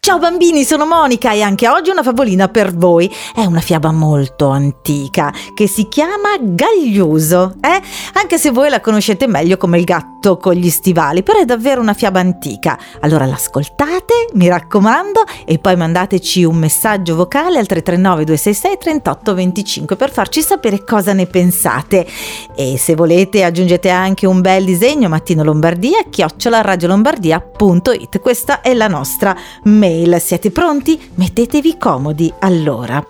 Ciao bambini, sono Monica e anche oggi una favolina per voi. È una fiaba molto antica che si chiama Gagliuso, Anche se voi la conoscete meglio come il gatto con gli stivali, però è davvero una fiaba antica. Allora l'ascoltate, mi raccomando, e poi mandateci un messaggio vocale al 339 266 3825 per farci sapere cosa ne pensate. E se volete aggiungete anche un bel disegno mattinolombardia@radiolombardia.it. Questa è la nostra mail. Siete pronti? Mettetevi comodi allora.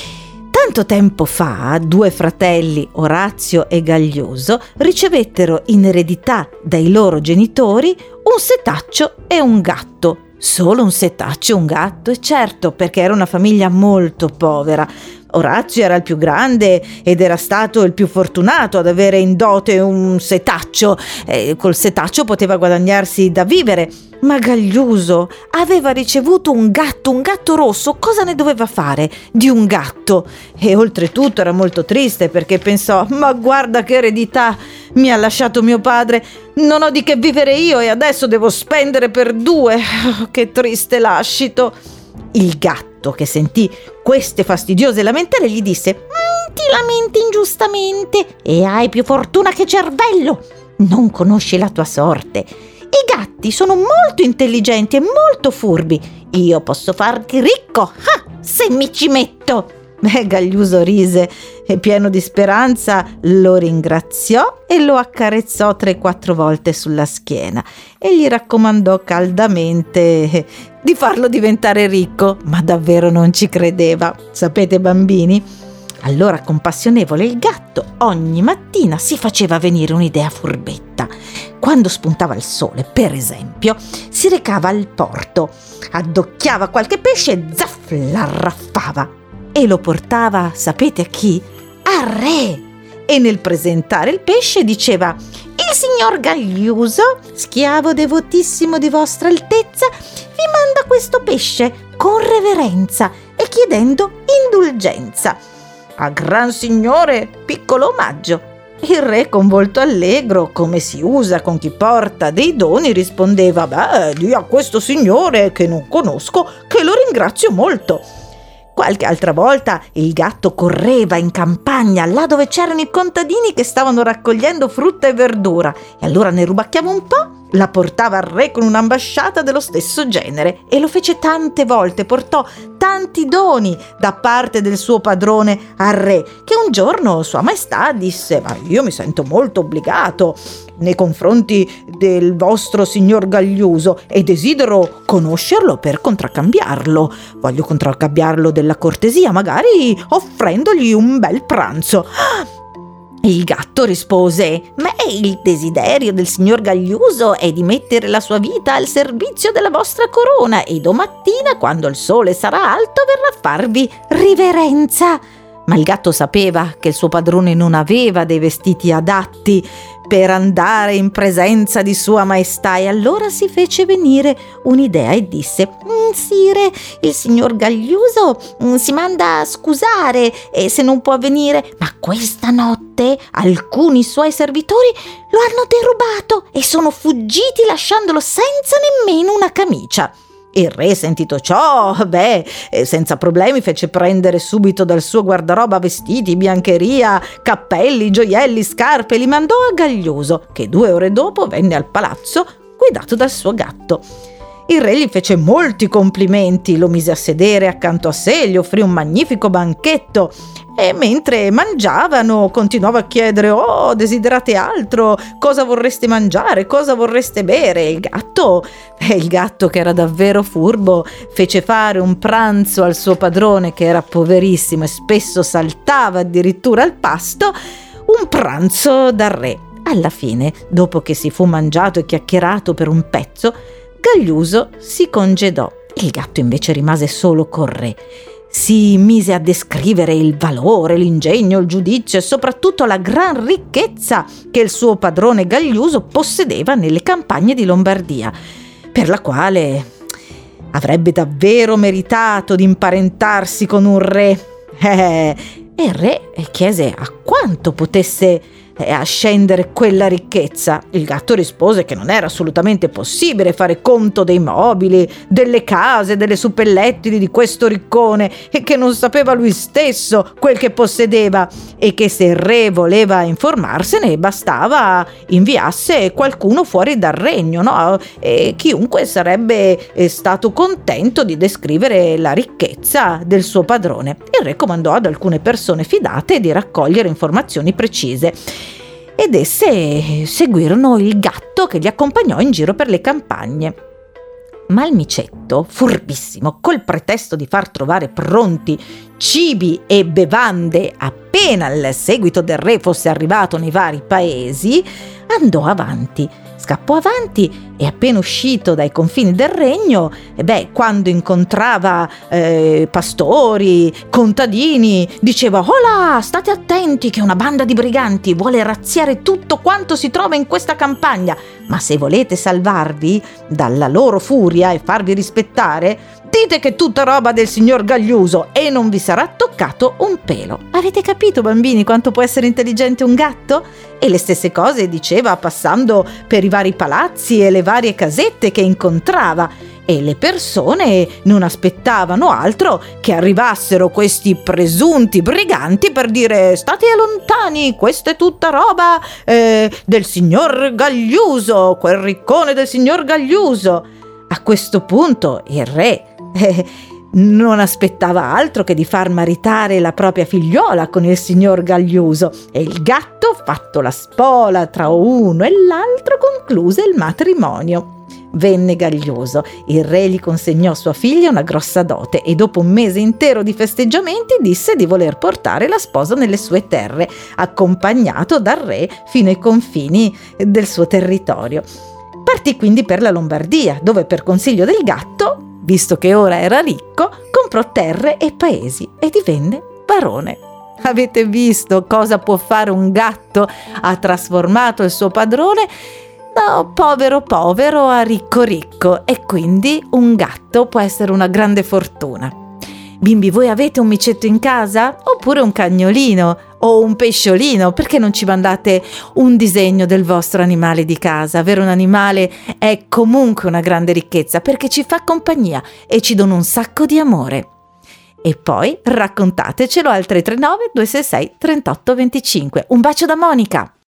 Tanto tempo fa, due fratelli, Orazio e Gagliuso, ricevettero in eredità dai loro genitori un setaccio e un gatto. Solo un setaccio e un gatto? E certo, perché era una famiglia molto povera. Orazio era il più grande ed era stato il più fortunato ad avere in dote un setaccio. Col setaccio poteva guadagnarsi da vivere. Ma Gagliuso aveva ricevuto un gatto rosso. Cosa ne doveva fare di un gatto? E oltretutto era molto triste perché pensò: ma guarda che eredità mi ha lasciato mio padre. Non ho di che vivere io e adesso devo spendere per due. Che triste lascito. Il gatto, che sentì queste fastidiose lamentele, gli disse: ti lamenti ingiustamente e hai più fortuna che cervello. Non conosci la tua sorte. I gatti sono molto intelligenti e molto furbi. Io posso farti ricco, se mi ci metto. Gagliuso rise e, pieno di speranza, lo ringraziò e lo accarezzò 3-4 volte sulla schiena e gli raccomandò caldamente di farlo diventare ricco, ma davvero non ci credeva. Sapete, bambini? Allora, compassionevole, il gatto ogni mattina si faceva venire un'idea furbetta. Quando spuntava il sole, per esempio, si recava al porto, addocchiava qualche pesce e zaff, l'arraffava. E lo portava, sapete a chi? Al re! E nel presentare il pesce diceva: il signor Gagliuso, schiavo devotissimo di vostra altezza, vi manda questo pesce con reverenza e chiedendo indulgenza. A gran signore, piccolo omaggio. Il re, con volto allegro, come si usa con chi porta dei doni, rispondeva: di a questo signore che non conosco che lo ringrazio molto. Qualche altra volta il gatto correva in campagna, là dove c'erano i contadini che stavano raccogliendo frutta e verdura, e allora ne rubacchiava un po', la portava al re con un'ambasciata dello stesso genere, e lo fece tante volte, portò tanti doni da parte del suo padrone al re, che un giorno Sua Maestà disse: ma io mi sento molto obbligato nei confronti del vostro signor Gagliuso e desidero conoscerlo per contraccambiarlo. Voglio contraccambiarlo della cortesia, magari offrendogli un bel pranzo. Il gatto rispose: ma il desiderio del signor Gagliuso è di mettere la sua vita al servizio della vostra corona e domattina, quando il sole sarà alto, verrà a farvi riverenza. Ma il gatto sapeva che il suo padrone non aveva dei vestiti adatti per andare in presenza di Sua Maestà, e allora si fece venire un'idea e disse: sire, il signor Gagliuso si manda a scusare se non può venire, ma questa notte alcuni suoi servitori lo hanno derubato e sono fuggiti lasciandolo senza nemmeno una camicia. Il re, sentito ciò, senza problemi fece prendere subito dal suo guardaroba vestiti, biancheria, cappelli, gioielli, scarpe, e li mandò a Gagliuso, che 2 ore dopo venne al palazzo guidato dal suo gatto. Il re gli fece molti complimenti, lo mise a sedere accanto a sé, gli offrì un magnifico banchetto e mentre mangiavano continuava a chiedere: desiderate altro? Cosa vorreste mangiare? Cosa vorreste bere? Il gatto, che era davvero furbo, fece fare un pranzo al suo padrone, che era poverissimo e spesso saltava addirittura al pasto, un pranzo da re. Alla fine, dopo che si fu mangiato e chiacchierato per un pezzo, Gagliuso si congedò. Il gatto invece rimase solo col re. Si mise a descrivere il valore, l'ingegno, il giudizio e soprattutto la gran ricchezza che il suo padrone Gagliuso possedeva nelle campagne di Lombardia, per la quale avrebbe davvero meritato di imparentarsi con un re. E il re chiese a quanto potesse a scendere quella ricchezza? Il gatto rispose che non era assolutamente possibile fare conto dei mobili, delle case, delle suppellettili di questo riccone, e che non sapeva lui stesso quel che possedeva, e che se il re voleva informarsene bastava inviasse qualcuno fuori dal regno, no? E chiunque sarebbe stato contento di descrivere la ricchezza del suo padrone. Il re comandò ad alcune persone fidate di raccogliere informazioni precise, ed esse seguirono il gatto che li accompagnò in giro per le campagne. Ma il micetto, furbissimo, col pretesto di far trovare pronti cibi e bevande appena il seguito del re fosse arrivato nei vari paesi, andò avanti. Scappò avanti e appena uscito dai confini del regno, quando incontrava pastori, contadini, diceva: «Hola, state attenti che una banda di briganti vuole razziare tutto quanto si trova in questa campagna, ma se volete salvarvi dalla loro furia e farvi rispettare, dite che è tutta roba del signor Gagliuso e non vi sarà toccato un pelo». Avete capito, bambini, quanto può essere intelligente un gatto? E le stesse cose diceva passando per i vari palazzi e le varie casette che incontrava, e le persone non aspettavano altro che arrivassero questi presunti briganti per dire: «State lontani, questa è tutta roba del signor Gagliuso, quel riccone del signor Gagliuso». A questo punto il re non aspettava altro che di far maritare la propria figliola con il signor Gagliuso, e il gatto, fatto la spola tra uno e l'altro, concluse il matrimonio. Venne Gagliuso, il re gli consegnò sua figlia una grossa dote, e dopo un mese intero di festeggiamenti disse di voler portare la sposa nelle sue terre, accompagnato dal re fino ai confini del suo territorio. Partì quindi per la Lombardia, dove per consiglio del gatto, visto che ora era ricco, comprò terre e paesi e divenne barone. Avete visto cosa può fare un gatto? Ha trasformato il suo padrone da povero povero a ricco ricco, e quindi un gatto può essere una grande fortuna. Bimbi, voi avete un micetto in casa? Oppure un cagnolino? O un pesciolino? Perché non ci mandate un disegno del vostro animale di casa? Avere un animale è comunque una grande ricchezza, perché ci fa compagnia e ci dona un sacco di amore. E poi raccontatecelo al 339 266 3825. Un bacio da Monica!